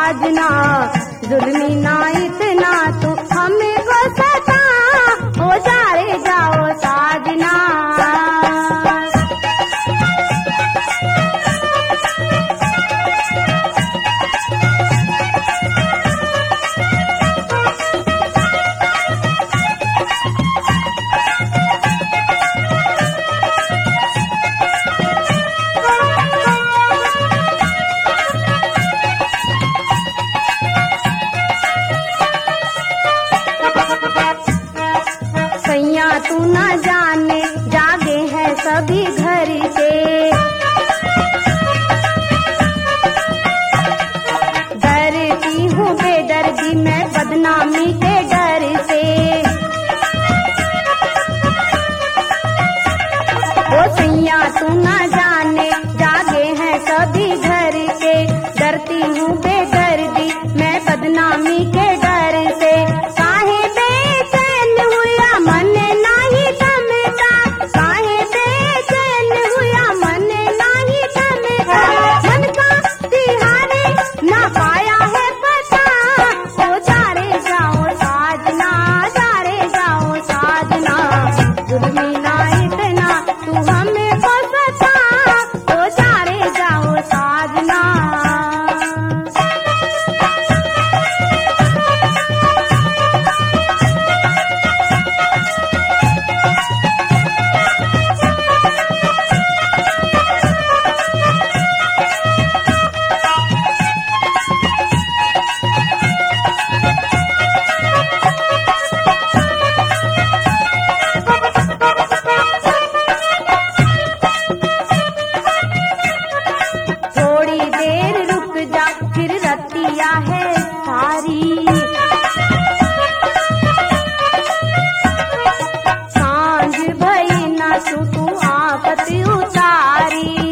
साजना, जुल्मी ना इतना तू हमें को सता, हो जा रे जाओ साजना। सैया तू न जाने जागे हैं सभी घर के, डरती हूँ बेदर्दी मैं बदनामी के डर से। ओ सैया तू न जाने जागे हैं सभी घर के, डरती हूँ बेदर्दी मैं बदनामी के डर से। काहे बेचैन हुआ मन नाही थमता, काहे बेचैन हुआ मन नाही थमता, मन का तिहारे ना पाया है पता, ओ जा रे जाओ साजना, जा रे जाओ साजना, जुल्मी ना इतना तू हमें को सता, ओ जा रे जाओ साजना। थोड़ी देर रुक जा फिर रतिया है सारी, सांझ भई ना तू आफत उतारी।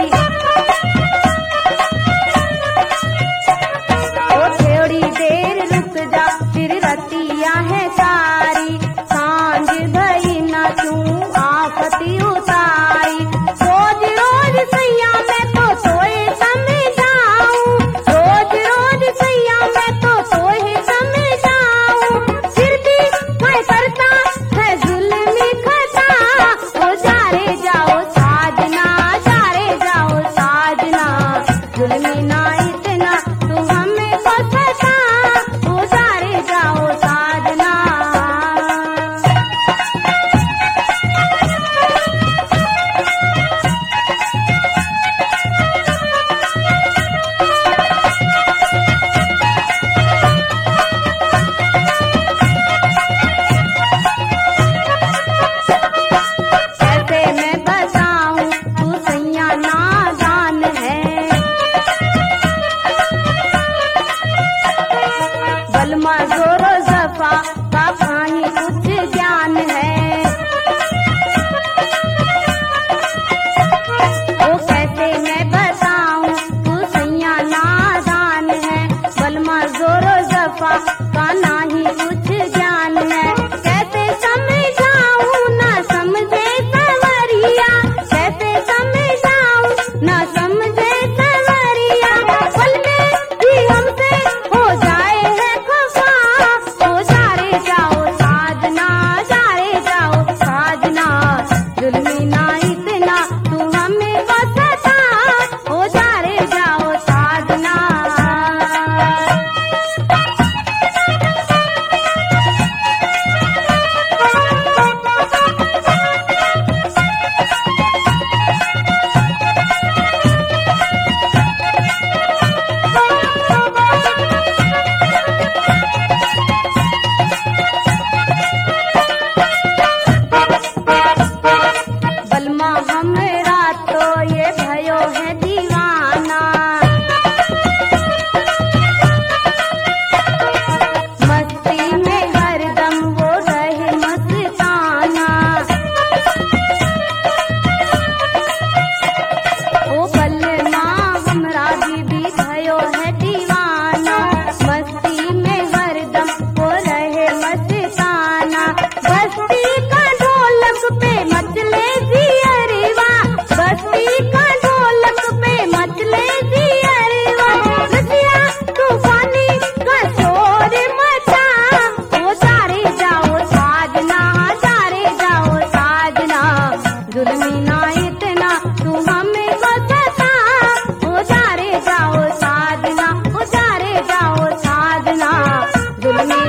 ओ थोड़ी देर रुक जा फिर रतिया है सारी, सांझ भई ना तू आफत उतारी। रोज रोज सैया मैं तो सोए समझाऊं, रोज रोज सैया मैं तो सोए समझाऊं, फिर भी मैं करता है जुल्मी खता, ओ जा रे जाओ साजना, जा रे जाओ साजना, जुल्मी ना इतना तू हमें को सता, ओ जा रे जाओ साजना। कैसे मैं बताऊं तू सैया नादान है, बलमा जोरो जफा का कहीं कुछ ज्ञान है। ओ कैसे मैं बताऊं तू सैया नादान है, बलमा जोरो जफा का नहीं कुछ ज्ञान है। कैसे समझाऊं ना समझे सवरिया, कैसे समझाऊं ना समझे सवरिया, पल में ही हमसे हो जाए है खफा, ओ जा रे जाओ साजना, जा रे जाओ साजना, जुल्मी ना इतना तू हमें को सता, ओ जा रे जाओ साजना।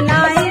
नाई